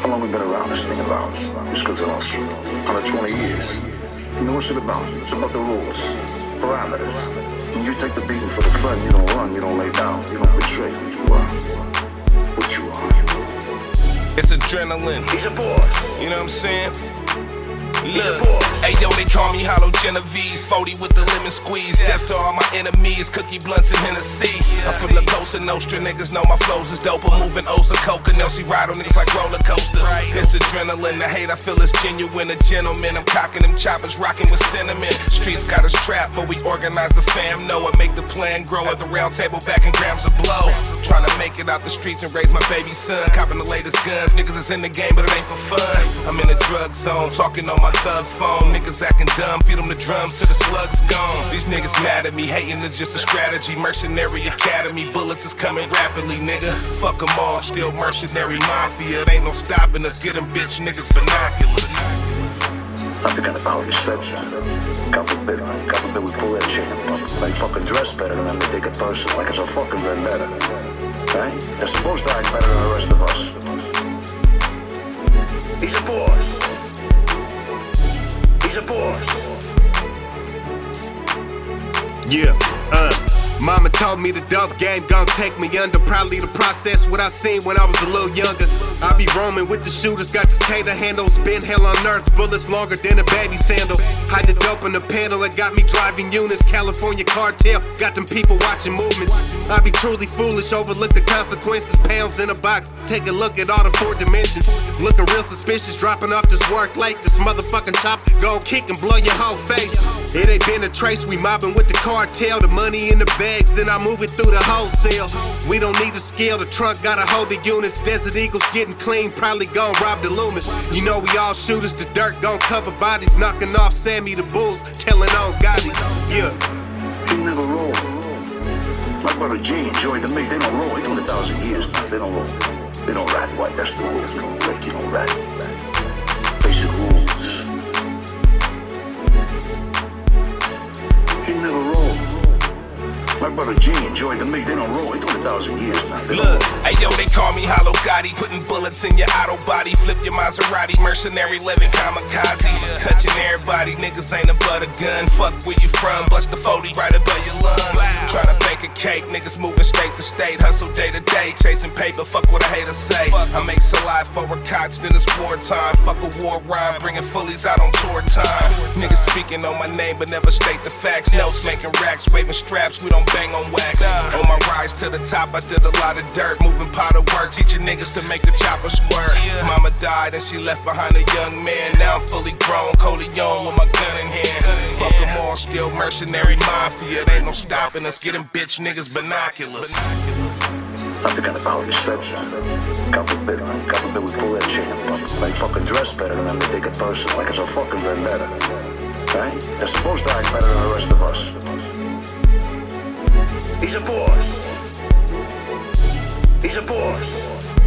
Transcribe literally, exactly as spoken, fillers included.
long we been around this thing of ours? This goes on one hundred twenty years. You know what's it about? It's about the rules, parameters. When you take the beating for the fun, you don't run, you don't lay down, you don't betray who you are, what you are. It's adrenaline. He's a boss. You know what I'm saying? He's a Look, boss. hey yo, they call me Hollow Genovese, forty with the lemon squeeze. Death to all my enemies, cookie blunts and Hennessy. I'm from the Cosa Nostra, niggas know my flows is dope. I'm moving O's of coke, and Elsie ride on niggas like roller coasters. It's adrenaline, the hate I feel is genuine. A gentleman, I'm cocking them choppers, rocking with cinnamon. Streets got us trapped, but we organize the fam. Know it, make the plan grow at the round table, back in grams of blow. Trying to make it out the streets and raise my baby son. Copping the latest guns, niggas is in the game, but it ain't for fun. I'm in the drug zone, talking on my thug phone. Niggas acting dumb, feed them the drums till the slugs gone. These niggas mad at me, hating is just a strategy. Mercenary academy, bullets is coming rapidly, nigga. Fuck them all, still mercenary mafia. It ain't no stopping us, get them bitch niggas binoculars. I'm the kind of power this feds on. God forbid, God forbid we pull that shit and pump. Like fucking dress better than them, they take it personal, like it's a fucking vendetta. Right? They're supposed to act better than the rest of us. He's a boss. He's a boss. Yeah, uh Mama told me the dope game gon' take me under. Probably the process what I seen when I was a little younger. I be roaming with the shooters, got the skater handles. Been hell on earth, bullets longer than a baby sandal. Hide the dope in the panel, it got me driving units. California cartel, got them people watching movements. I be truly foolish, overlook the consequences. Pounds in a box, take a look at all the four dimensions. Looking real suspicious, dropping off this work late. This motherfucking chop gon' kick and blow your whole face. It ain't been a trace, we mobbing with the cartel. The money in the bag, then I move it through the wholesale. We don't need to scale, the trunk gotta hold the units. Desert Eagles getting clean, probably gon' rob the Loomis. You know we all shooters, the dirt gon' cover bodies. Knocking off Sammy the Bulls, telling on Gotti. Yeah. He never rolled. My brother G and Joey the Mig, they don't roll. They doing a thousand years now. They don't roll. They don't rat white, that's the rules. You don't lick, you don't rat. Basic rules. He never rolled. My brother G and Joey the Mig, they don't roll. They doing a thousand years now. They Look, hey yo, they call me Hollow Gotti. Putting bullets in your auto body. Flip your Maserati, mercenary living kamikaze. Touching everybody, niggas ain't above a gun. Fuck where you from, bust the forty right above your lungs. Tryna bake a cake, niggas moving state to state. Hustle day to day, chasing paper, fuck what a hater say. I make salad for a cots, then it's wartime. Fuck a war rhyme, bringing fullies out on tour time. Niggas speaking on my name, but never state the facts. Notes making racks, waving straps, we don't bang on wax. On my rise to the top, I did a lot of dirt, moving pot of work, teaching niggas to make the chopper squirt. Mama died and she left behind a young man. Now I'm fully grown, Coleon with my gun in hand. Fuck them all, still mercenary mafia. There ain't no stopping us, getting bitch niggas binoculars. I'm the kind of power this feds on. God forbid, God forbid we pull that shit and pump. Like fucking dress better than them, they take it personal, like it's a fucking vendetta. Right? They're supposed to act better than the rest of us. He's a boss. He's a boss.